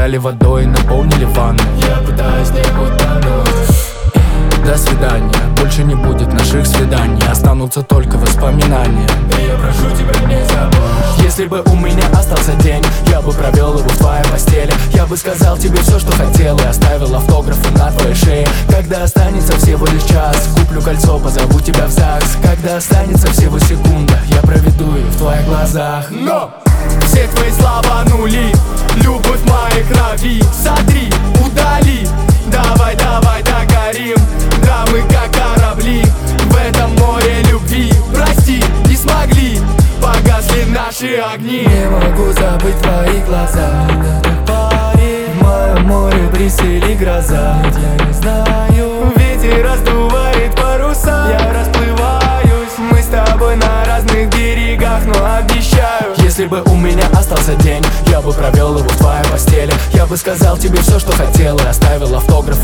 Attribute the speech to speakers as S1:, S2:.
S1: накачали водой и наполнили ванну.
S2: Я пытаюсь не утонуть.
S1: До свидания, больше не будет наших свиданий, останутся только воспоминания.
S2: И я прошу тебя, не забудь.
S1: Если бы у меня остался день, я бы провел его в твоей постели. Я бы сказал тебе все, что хотел, и оставил автографы на твоей шее. Когда останется всего лишь час, куплю кольцо, позову тебя в ЗАГС. Когда останется всего секунда, я проведу ее в твоих глазах.
S2: Но все твои слова нули, любовь в моей крови. Сотри, удали, давай, давай догорим. Да, мы как корабли в этом море любви. Прости, не смогли, погасли наши огни.
S1: Не могу забыть твои глаза, в моем море бриз или гроза. Я не знаю,
S2: Ветер раздувает паруса, я расплываюсь. Мы с тобой на разных берегах, но обещаю.
S1: если бы у меня остался день, я бы провел его в твоей постели. Я бы сказал тебе все, что хотел, и оставил автограф